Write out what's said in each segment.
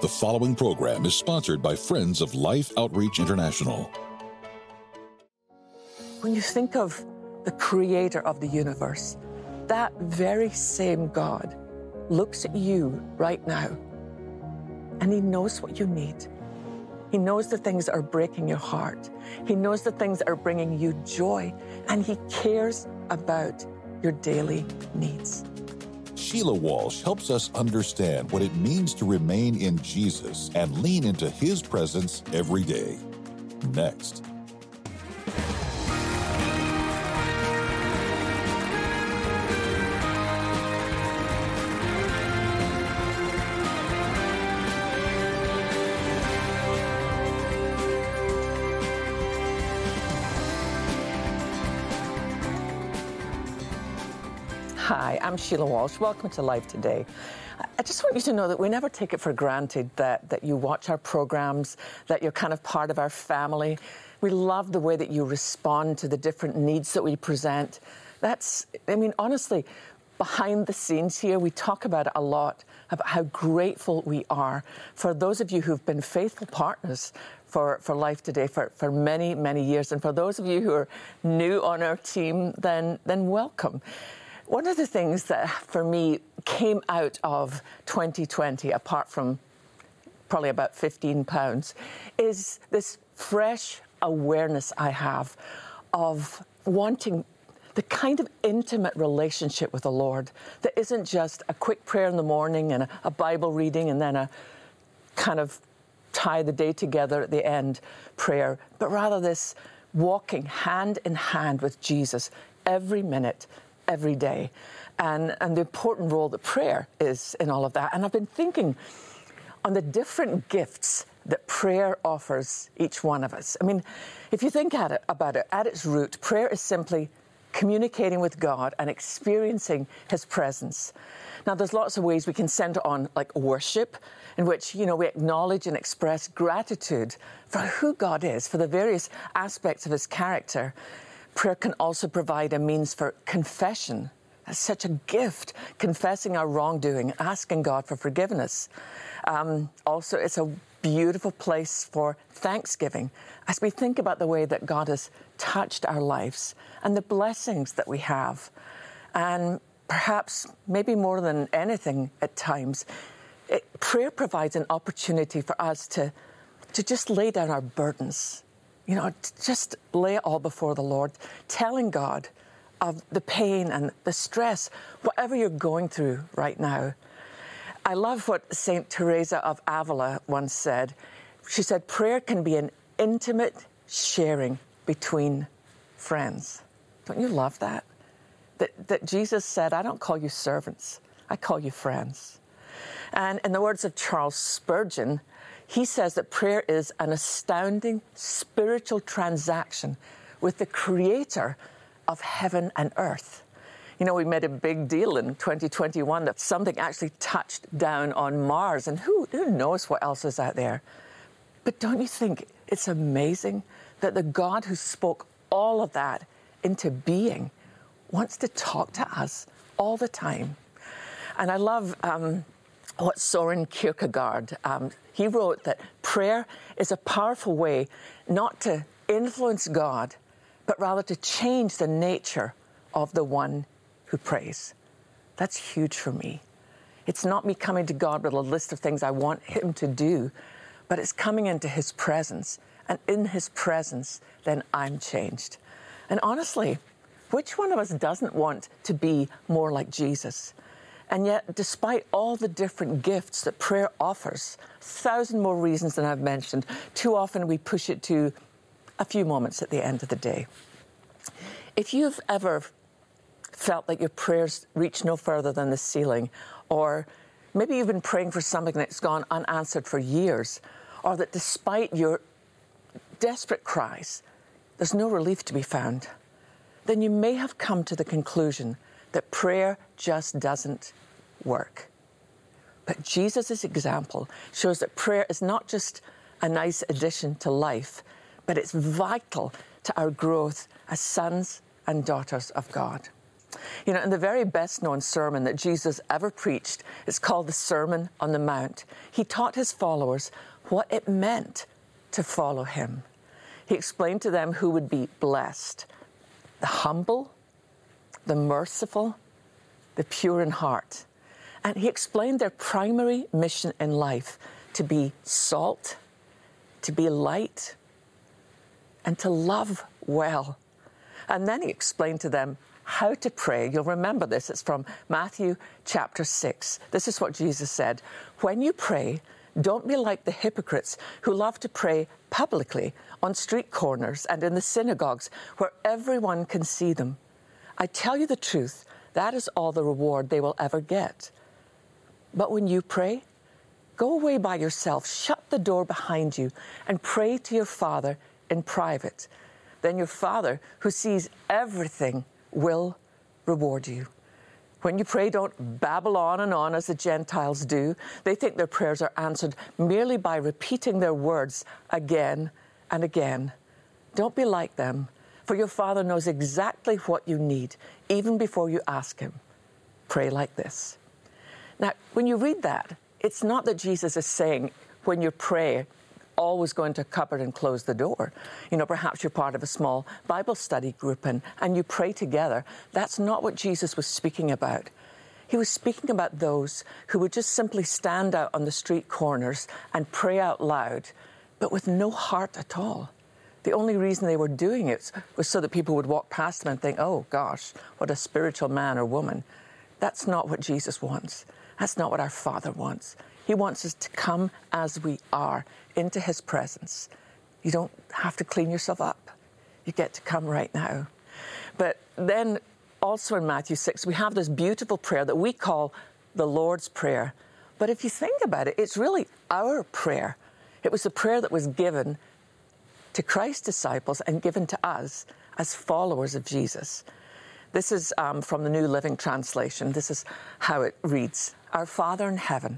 The following program is sponsored by Friends of Life Outreach International. When you think of the creator of the universe, that very same God looks at you right now, and he knows what you need. He knows the things that are breaking your heart. He knows the things that are bringing you joy, and he cares about your daily needs. Sheila Walsh helps us understand what it means to remain in Jesus and lean into his presence every day. Next. Hi, I'm Sheila Walsh. Welcome to Life Today. I just want you to know that we never take it for granted that you watch our programs, that you're kind of part of our family. We love the way that you respond to the different needs that we present. Honestly, behind the scenes here, we talk about it a lot, about how grateful we are for those of you who've been faithful partners for Life Today for many, many years. And for those of you who are new on our team, then welcome. One of the things that, for me, came out of 2020, apart from probably about 15 pounds, is this fresh awareness I have of wanting the kind of intimate relationship with the Lord that isn't just a quick prayer in the morning and a Bible reading and then a kind of tie the day together at the end prayer, but rather this walking hand in hand with Jesus every minute, every day, and the important role that prayer is in all of that. And I've been thinking on the different gifts that prayer offers each one of us. I mean, if you think about it, at its root, prayer is simply communicating with God and experiencing his presence. Now, there's lots of ways we can center on, like worship, in which, we acknowledge and express gratitude for who God is, for the various aspects of his character. Prayer can also provide a means for confession. That's such a gift, confessing our wrongdoing, asking God for forgiveness. Also, it's a beautiful place for thanksgiving as we think about the way that God has touched our lives and the blessings that we have. And perhaps, maybe more than anything at times, prayer provides an opportunity for us to just lay down our burdens. Just lay it all before the Lord, telling God of the pain and the stress, whatever you're going through right now. I love what St. Teresa of Avila once said. She said, prayer can be an intimate sharing between friends. Don't you love that? That Jesus said, I don't call you servants, I call you friends. And in the words of Charles Spurgeon, he says that prayer is an astounding spiritual transaction with the creator of heaven and earth. We made a big deal in 2021 that something actually touched down on Mars, and who knows what else is out there. But don't you think it's amazing that the God who spoke all of that into being wants to talk to us all the time? And I love what Soren Kierkegaard, he wrote that prayer is a powerful way not to influence God, but rather to change the nature of the one who prays. That's huge for me. It's not me coming to God with a list of things I want him to do, but it's coming into his presence. And in his presence, then I'm changed. And honestly, which one of us doesn't want to be more like Jesus? And yet, despite all the different gifts that prayer offers, 1,000 more reasons than I've mentioned, too often we push it to a few moments at the end of the day. If you've ever felt like your prayers reach no further than the ceiling, or maybe you've been praying for something that's gone unanswered for years, or that despite your desperate cries, there's no relief to be found, then you may have come to the conclusion that prayer just doesn't work. But Jesus' example shows that prayer is not just a nice addition to life, but it's vital to our growth as sons and daughters of God. You know, and the very best known sermon that Jesus ever preached is called the Sermon on the Mount. He taught his followers what it meant to follow him. He explained to them who would be blessed: the humble, the merciful, the pure in heart. And he explained their primary mission in life to be salt, to be light, and to love well. And then he explained to them how to pray. You'll remember this. It's from Matthew chapter 6. This is what Jesus said: "When you pray, don't be like the hypocrites who love to pray publicly on street corners and in the synagogues where everyone can see them. I tell you the truth, that is all the reward they will ever get. But when you pray, go away by yourself, shut the door behind you, and pray to your Father in private. Then your Father, who sees everything, will reward you." When you pray, don't babble on and on as the Gentiles do. They think their prayers are answered merely by repeating their words again and again. Don't be like them, for your Father knows exactly what you need, even before you ask him. Pray like this. Now, when you read that, it's not that Jesus is saying, when you pray, always go into a cupboard and close the door. You know, perhaps you're part of a small Bible study group and you pray together. That's not what Jesus was speaking about. He was speaking about those who would just simply stand out on the street corners and pray out loud, but with no heart at all. The only reason they were doing it was so that people would walk past them and think, "Oh gosh, what a spiritual man or woman." That's not what Jesus wants. That's not what our Father wants. He wants us to come as we are into his presence. You don't have to clean yourself up. You get to come right now. But then also in Matthew 6, we have this beautiful prayer that we call the Lord's Prayer. But if you think about it, it's really our prayer. It was the prayer that was given to Christ's disciples and given to us as followers of Jesus. This is from the New Living Translation. This is how it reads: "Our Father in heaven,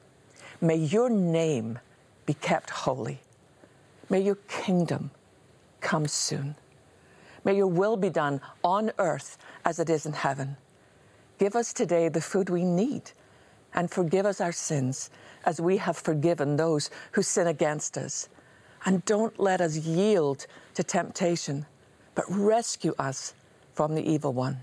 may your name be kept holy. May your kingdom come soon. May your will be done on earth as it is in heaven. Give us today the food we need, and forgive us our sins as we have forgiven those who sin against us. And don't let us yield to temptation, but rescue us from the evil one."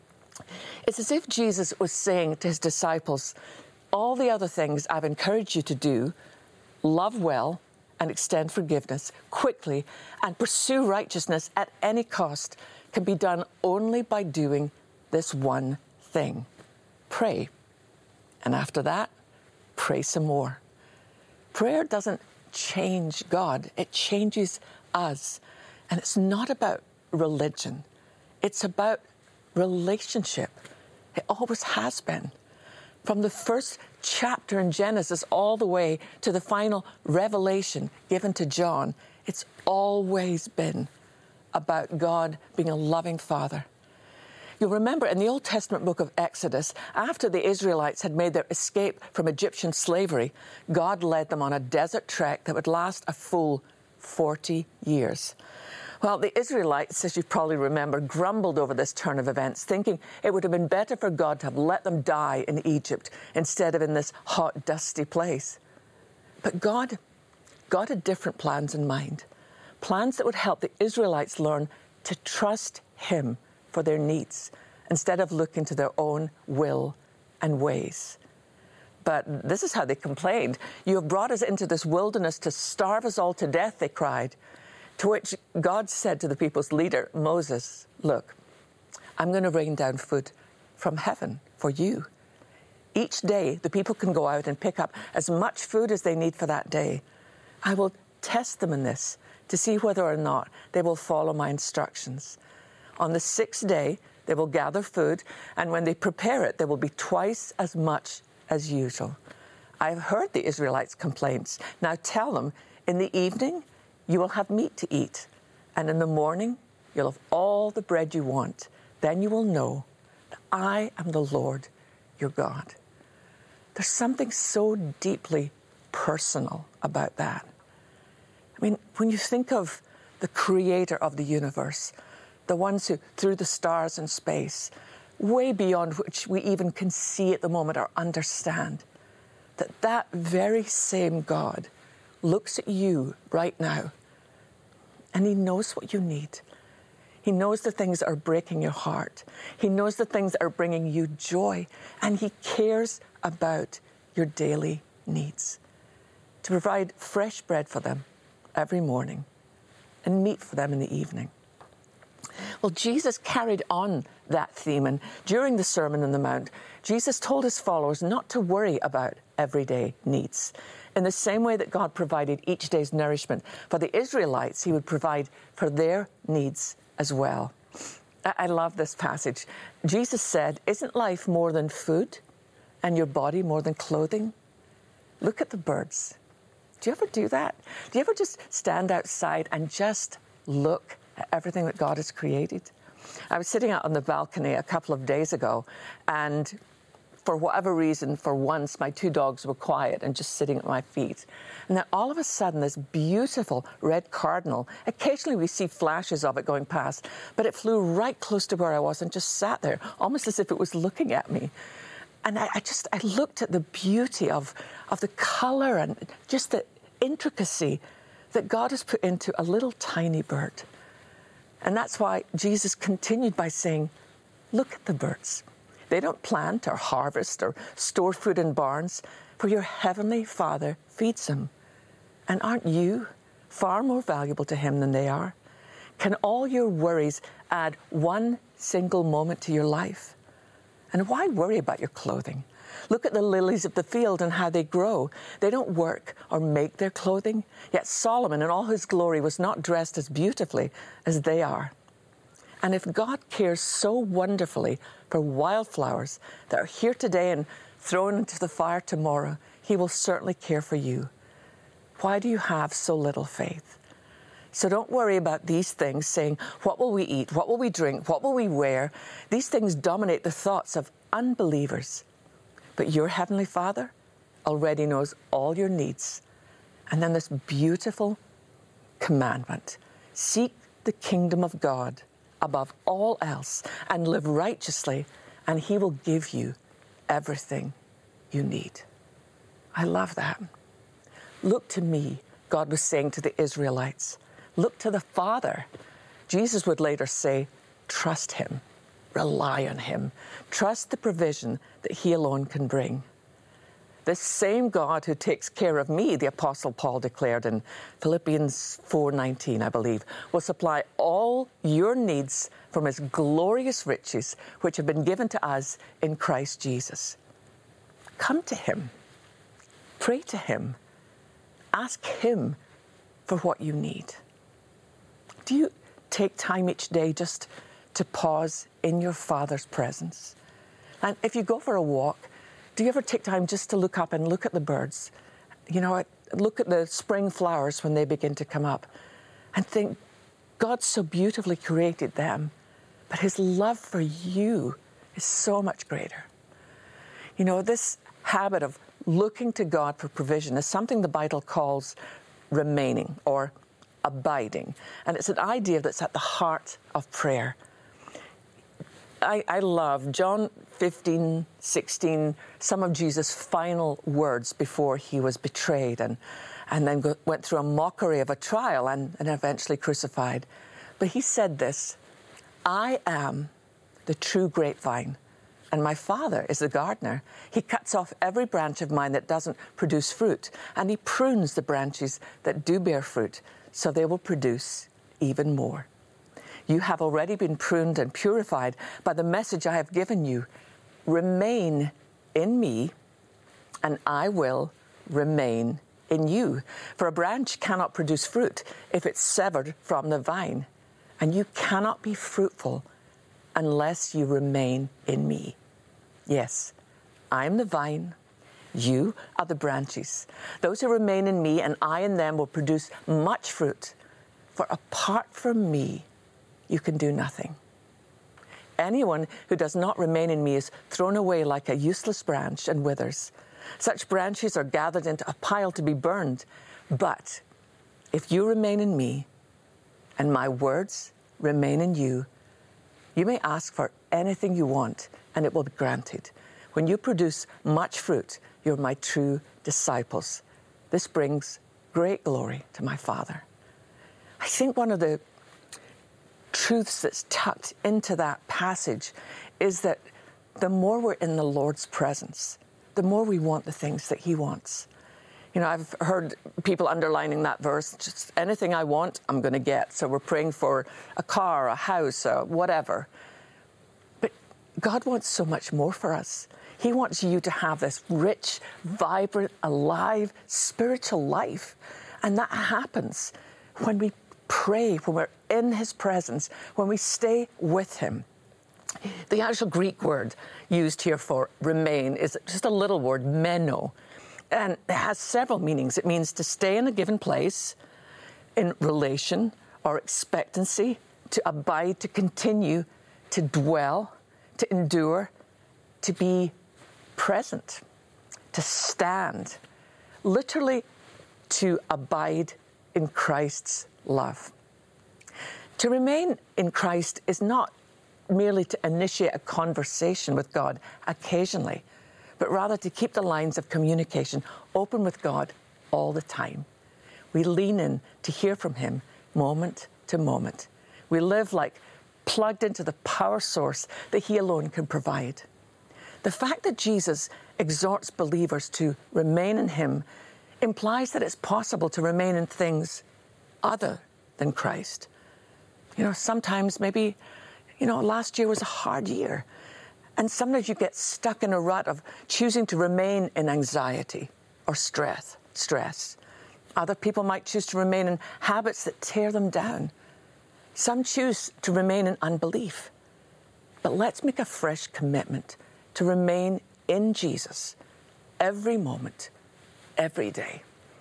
It's as if Jesus was saying to his disciples, all the other things I've encouraged you to do, love well and extend forgiveness quickly and pursue righteousness at any cost, can be done only by doing this one thing: pray. And after that, pray some more. Prayer doesn't change God, it changes us. And it's not about religion, it's about relationship. It always has been. From the first chapter in Genesis all the way to the final revelation given to John, it's always been about God being a loving Father. You'll remember in the Old Testament book of Exodus, after the Israelites had made their escape from Egyptian slavery, God led them on a desert trek that would last a full 40 years. Well, the Israelites, as you probably remember, grumbled over this turn of events, thinking it would have been better for God to have let them die in Egypt instead of in this hot, dusty place. But God had different plans in mind, plans that would help the Israelites learn to trust him for their needs instead of looking to their own will and ways. But this is how they complained. "You have brought us into this wilderness to starve us all to death," they cried. To which God said to the people's leader, Moses, "Look, I'm going to rain down food from heaven for you. Each day, the people can go out and pick up as much food as they need for that day. I will test them in this to see whether or not they will follow my instructions. On the 6th day, they will gather food, and when they prepare it, there will be twice as much as usual. I have heard the Israelites' complaints. Now tell them, in the evening, you will have meat to eat, and in the morning, you'll have all the bread you want. Then you will know that I am the Lord, your God." There's something so deeply personal about that. I mean, when you think of the creator of the universe, the ones who threw the stars in space, way beyond which we even can see at the moment or understand, that very same God looks at you right now and he knows what you need. He knows the things that are breaking your heart. He knows the things that are bringing you joy, and he cares about your daily needs. To provide fresh bread for them every morning and meat for them in the evening. Well, Jesus carried on that theme, and during the Sermon on the Mount, Jesus told his followers not to worry about everyday needs. In the same way that God provided each day's nourishment for the Israelites, he would provide for their needs as well. I love this passage. Jesus said, "Isn't life more than food and your body more than clothing? Look at the birds." Do you ever do that? Do you ever just stand outside and just look at everything that God has created? I was sitting out on the balcony a couple of days ago, and for whatever reason, for once, my two dogs were quiet and just sitting at my feet. And then all of a sudden, this beautiful red cardinal, occasionally we see flashes of it going past, but it flew right close to where I was and just sat there, almost as if it was looking at me. And I looked at the beauty of the color and just the intricacy that God has put into a little tiny bird. And that's why Jesus continued by saying, look at the birds. They don't plant or harvest or store food in barns, for your heavenly Father feeds them. And aren't you far more valuable to him than they are? Can all your worries add one single moment to your life? And why worry about your clothing? Look at the lilies of the field and how they grow. They don't work or make their clothing. Yet Solomon in all his glory was not dressed as beautifully as they are. And if God cares so wonderfully for wildflowers that are here today and thrown into the fire tomorrow, he will certainly care for you. Why do you have so little faith? So don't worry about these things, saying, what will we eat? What will we drink? What will we wear? These things dominate the thoughts of unbelievers. But your Heavenly Father already knows all your needs. And then this beautiful commandment, seek the kingdom of God above all else and live righteously, and he will give you everything you need. I love that. Look to me, God was saying to the Israelites. Look to the Father. Jesus would later say, trust him, rely on him, trust the provision that he alone can bring. This same God who takes care of me, the Apostle Paul declared in Philippians 4:19, I believe, will supply all your needs from his glorious riches, which have been given to us in Christ Jesus. Come to him. Pray to him. Ask him for what you need. Do you take time each day just to pause in your Father's presence? And if you go for a walk, do you ever take time just to look up and look at the birds? You know, look at the spring flowers when they begin to come up and think, God so beautifully created them, but his love for you is so much greater. You know, this habit of looking to God for provision is something the Bible calls remaining or abiding. And it's an idea that's at the heart of prayer. I love John 15:16, some of Jesus' final words before he was betrayed and then went through a mockery of a trial and eventually crucified. But he said this, I am the true grapevine, and my Father is the gardener. He cuts off every branch of mine that doesn't produce fruit, and he prunes the branches that do bear fruit, so they will produce even more. You have already been pruned and purified by the message I have given you. Remain in me, and I will remain in you. For a branch cannot produce fruit if it's severed from the vine, and you cannot be fruitful unless you remain in me. Yes, I am the vine. You are the branches. Those who remain in me and I in them will produce much fruit. For apart from me, you can do nothing. Anyone who does not remain in me is thrown away like a useless branch and withers. Such branches are gathered into a pile to be burned. But if you remain in me and my words remain in you, you may ask for anything you want, and it will be granted. When you produce much fruit, you're my true disciples. This brings great glory to my Father. I think one of the truths that's tucked into that passage is that the more we're in the Lord's presence, the more we want the things that He wants. You know, I've heard people underlining that verse, just anything I want, I'm going to get. So we're praying for a car, a house, whatever. But God wants so much more for us. He wants you to have this rich, vibrant, alive, spiritual life. And that happens when we pray, when we're in His presence, when we stay with Him. The actual Greek word used here for remain is just a little word, meno. And it has several meanings. It means to stay in a given place, in relation or expectancy, to abide, to continue, to dwell, to endure, to be present, to stand, literally to abide in Christ's love. To remain in Christ is not merely to initiate a conversation with God occasionally, but rather to keep the lines of communication open with God all the time. We lean in to hear from Him moment to moment. We live like plugged into the power source that He alone can provide. The fact that Jesus exhorts believers to remain in Him implies that it's possible to remain in things other than Christ. You know, sometimes maybe, last year was a hard year. And sometimes you get stuck in a rut of choosing to remain in anxiety or stress. Other people might choose to remain in habits that tear them down. Some choose to remain in unbelief. But let's make a fresh commitment to remain in Jesus every moment, every day.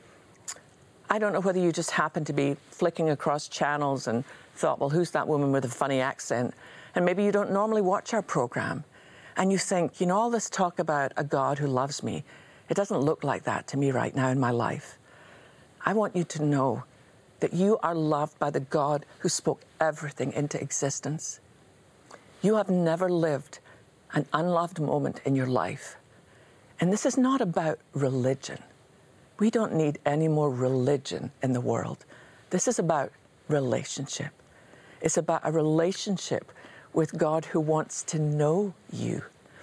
I don't know whether you just happened to be flicking across channels and thought, well, who's that woman with a funny accent? And maybe you don't normally watch our program. And you think, all this talk about a God who loves me, it doesn't look like that to me right now in my life. I want you to know that you are loved by the God who spoke everything into existence. You have never lived an unloved moment in your life. And this is not about religion. We don't need any more religion in the world. This is about relationship. It's about a relationship with God who wants to know you.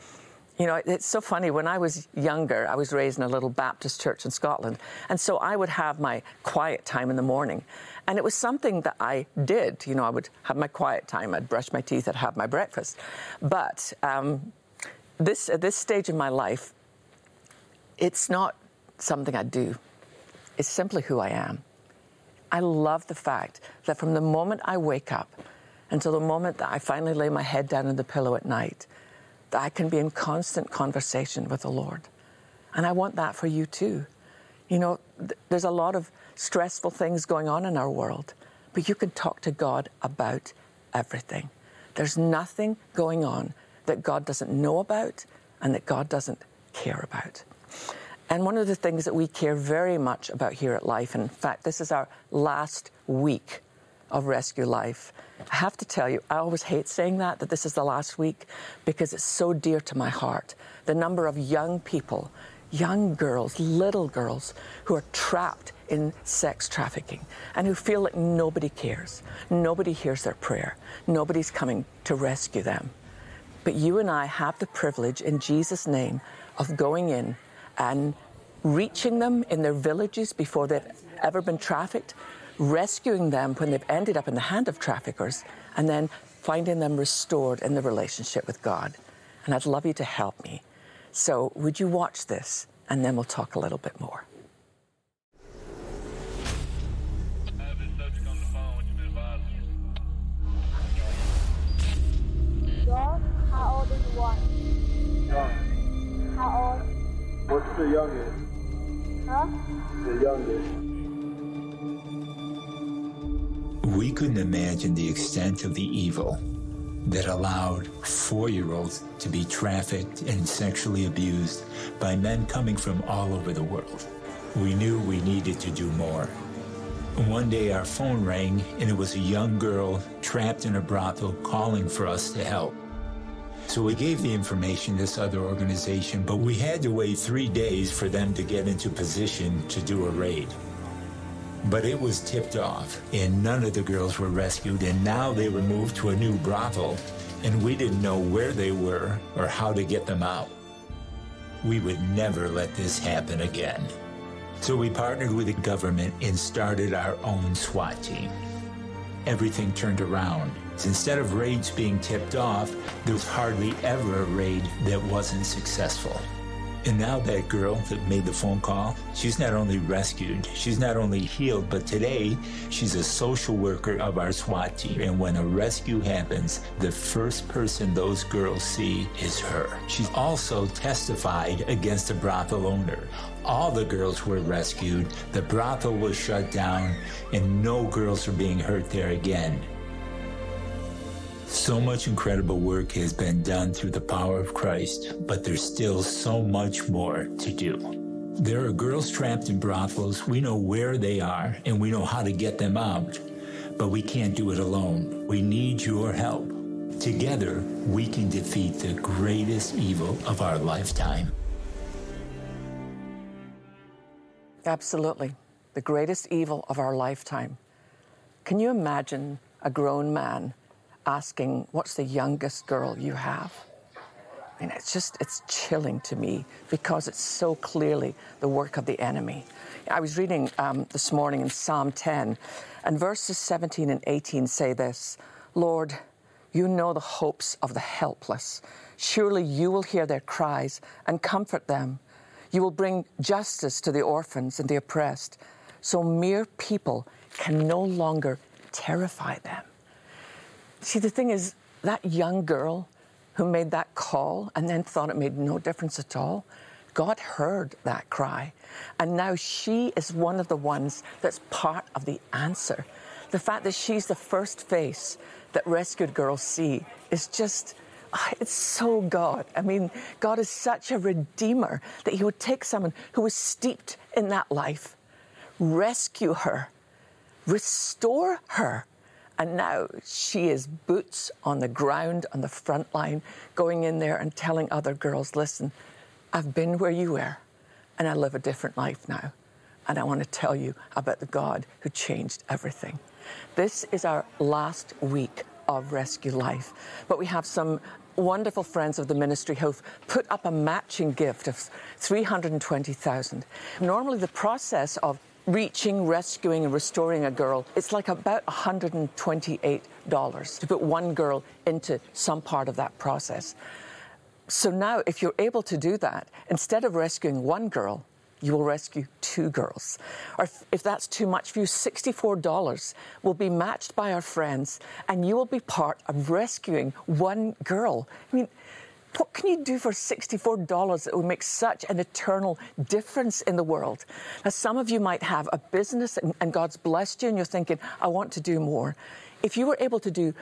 It's so funny. When I was younger, I was raised in a little Baptist church in Scotland. And so I would have my quiet time in the morning. And it was something that I did. I would have my quiet time. I'd brush my teeth. I'd have my breakfast. But at this stage in my life, it's not something I do. It's simply who I am. I love the fact that from the moment I wake up until the moment that I finally lay my head down on the pillow at night, that I can be in constant conversation with the Lord. And I want that for you too. There's a lot of stressful things going on in our world, but you can talk to God about everything. There's nothing going on that God doesn't know about and that God doesn't care about. And one of the things that we care very much about here at Life, and in fact, this is our last week of Rescue Life. I have to tell you, I always hate saying that this is the last week, because it's so dear to my heart. The number of young people, young girls, little girls, who are trapped in sex trafficking and who feel like nobody cares. Nobody hears their prayer. Nobody's coming to rescue them. But you and I have the privilege, in Jesus' name, of going in and reaching them in their villages before they've ever been trafficked, rescuing them when they've ended up in the hand of traffickers, and then finding them restored in the relationship with God. And I'd love you to help me. So would you watch this, and then we'll talk a little bit more. John, how old is one? John. How old? What's the youngest? Huh? The youngest. We couldn't imagine the extent of the evil that allowed 4-year-olds to be trafficked and sexually abused by men coming from all over the world. We knew we needed to do more. One day our phone rang, and it was a young girl trapped in a brothel calling for us to help. So we gave the information to this other organization, but we had to wait 3 days for them to get into position to do a raid. But it was tipped off, and none of the girls were rescued, and now they were moved to a new brothel, and we didn't know where they were or how to get them out. We would never let this happen again. So we partnered with the government and started our own SWAT team. Everything turned around. Instead of raids being tipped off, there was hardly ever a raid that wasn't successful. And now that girl that made the phone call, she's not only rescued, she's not only healed, but today she's a social worker of our SWAT team. And when a rescue happens, the first person those girls see is her. She's also testified against the brothel owner. All the girls were rescued, the brothel was shut down, and no girls are being hurt there again. So much incredible work has been done through the power of Christ, but there's still so much more to do. There are girls trapped in brothels. We know where they are, and we know how to get them out, but we can't do it alone. We need your help. Together, we can defeat the greatest evil of our lifetime. Absolutely. The greatest evil of our lifetime. Can you imagine a grown man asking, what's the youngest girl you have? I mean, it's chilling to me because it's so clearly the work of the enemy. I was reading this morning in Psalm 10, and verses 17 and 18 say this: Lord, you know the hopes of the helpless. Surely you will hear their cries and comfort them. You will bring justice to the orphans and the oppressed, so mere people can no longer terrify them. See, the thing is, that young girl who made that call and then thought it made no difference at all, God heard that cry. And now she is one of the ones that's part of the answer. The fact that she's the first face that rescued girls see is just, it's so God. I mean, God is such a redeemer that he would take someone who was steeped in that life, rescue her, restore her. And now she is boots on the ground, on the front line, going in there and telling other girls, listen, I've been where you were, and I live a different life now. And I want to tell you about the God who changed everything. This is our last week of Rescue Life. But we have some wonderful friends of the ministry who've put up a matching gift of $320,000. Normally the process of reaching, rescuing, and restoring a girl, it's like about $128 to put one girl into some part of that process. So now, if you're able to do that, instead of rescuing one girl, you will rescue two girls. Or if that's too much for you, $64 will be matched by our friends, and you will be part of rescuing one girl. I mean, what can you do for $64 that will make such an eternal difference in the world? Now, some of you might have a business and God's blessed you and you're thinking, I want to do more. If you were able to do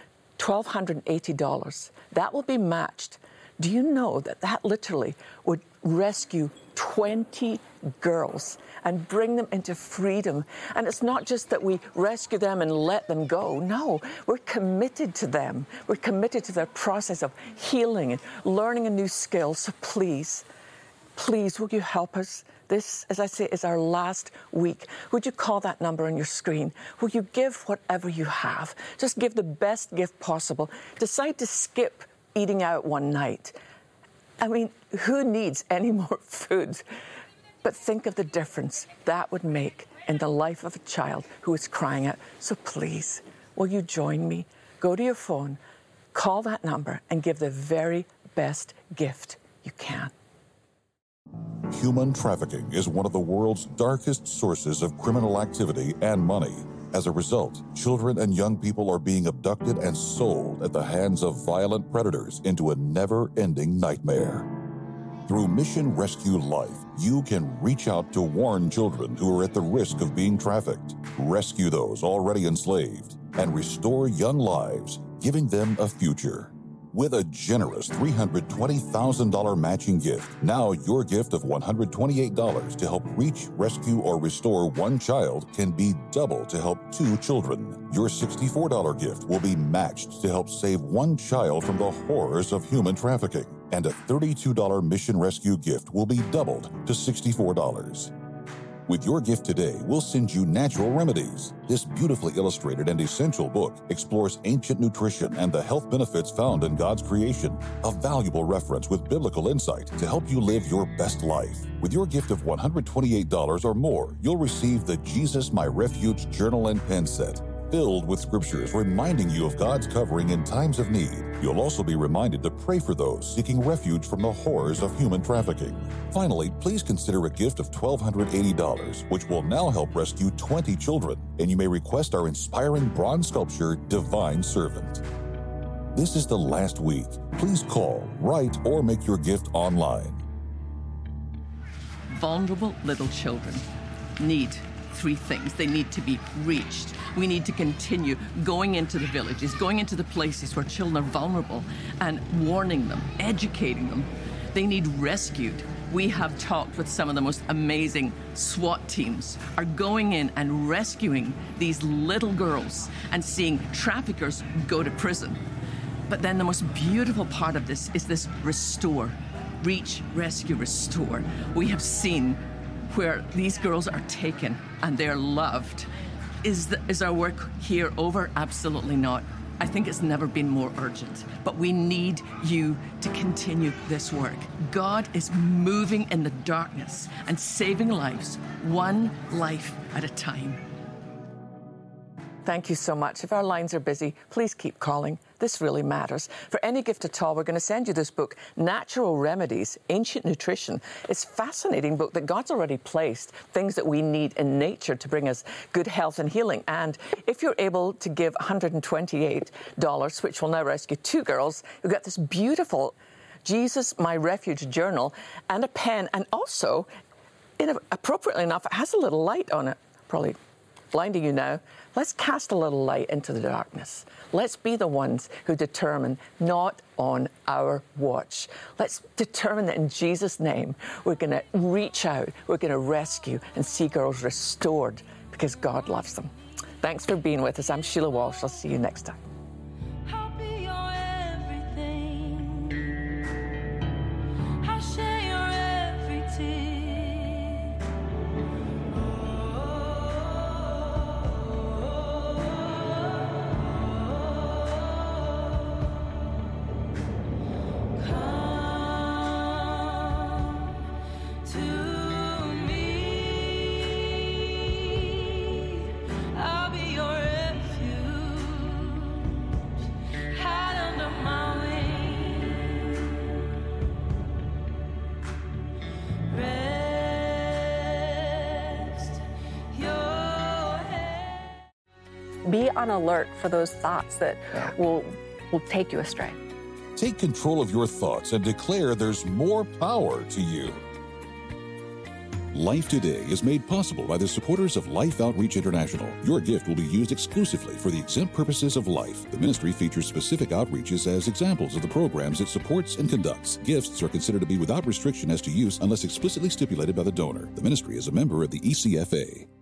$1,280, that will be matched. Do you know that that literally would rescue 20 girls and bring them into freedom? And it's not just that we rescue them and let them go. No, we're committed to them. We're committed to their process of healing and learning a new skill. So please, will you help us? This, as I say, is our last week. Would you call that number on your screen? Will you give whatever you have? Just give the best gift possible. Decide to skip eating out one night. I mean, who needs any more food? But think of the difference that would make in the life of a child who is crying out. So please, will you join me? Go to your phone, call that number, and give the very best gift you can. Human trafficking is one of the world's darkest sources of criminal activity and money. As a result, children and young people are being abducted and sold at the hands of violent predators into a never-ending nightmare. Through Mission Rescue Life, you can reach out to warn children who are at the risk of being trafficked, rescue those already enslaved, and restore young lives, giving them a future. with a generous $320,000 matching gift. Now your gift of $128 to help reach, rescue, or restore one child can be double to help 2 children. Your $64 gift will be matched to help save one child from the horrors of human trafficking. And a $32 mission rescue gift will be doubled to $64. With your gift today, we'll send you Natural Remedies. This beautifully illustrated and essential book explores ancient nutrition and the health benefits found in God's creation. A valuable reference with biblical insight to help you live your best life. With your gift of $128 or more, you'll receive the Jesus My Refuge journal and pen set, filled with scriptures reminding you of God's covering in times of need. You'll also be reminded to pray for those seeking refuge from the horrors of human trafficking. Finally, please consider a gift of $1,280, which will now help rescue 20 children, and you may request our inspiring bronze sculpture, Divine Servant. This is the last week. Please call, write, or make your gift online. Vulnerable little children need 3 things. They need to be reached. We need to continue going into the villages, going into the places where children are vulnerable and warning them, educating them. They need rescued. We have talked with some of the most amazing SWAT teams are going in and rescuing these little girls and seeing traffickers go to prison. But then the most beautiful part of this is this restore. Reach, rescue, restore. We have seen where these girls are taken and they're loved. Is our work here over? Absolutely not. I think it's never been more urgent. But we need you to continue this work. God is moving in the darkness and saving lives, one life at a time. Thank you so much. If our lines are busy, please keep calling. This really matters. For any gift at all, we're going to send you this book, Natural Remedies, Ancient Nutrition. It's a fascinating book that God's already placed things that we need in nature to bring us good health and healing. And if you're able to give $128, which will now rescue 2 girls, you'll get this beautiful Jesus My Refuge journal and a pen. And also, appropriately enough, it has a little light on it. Probably blinding you now. Let's cast a little light into the darkness. Let's be the ones who determine, not on our watch. Let's determine that in Jesus' name, we're going to reach out, we're going to rescue and see girls restored because God loves them. Thanks for being with us. I'm Sheila Walsh. I'll see you next time. Be on alert for those thoughts that will take you astray. Take control of your thoughts and declare there's more power to you. Life Today is made possible by the supporters of Life Outreach International. Your gift will be used exclusively for the exempt purposes of life. The ministry features specific outreaches as examples of the programs it supports and conducts. Gifts are considered to be without restriction as to use unless explicitly stipulated by the donor. The ministry is a member of the ECFA.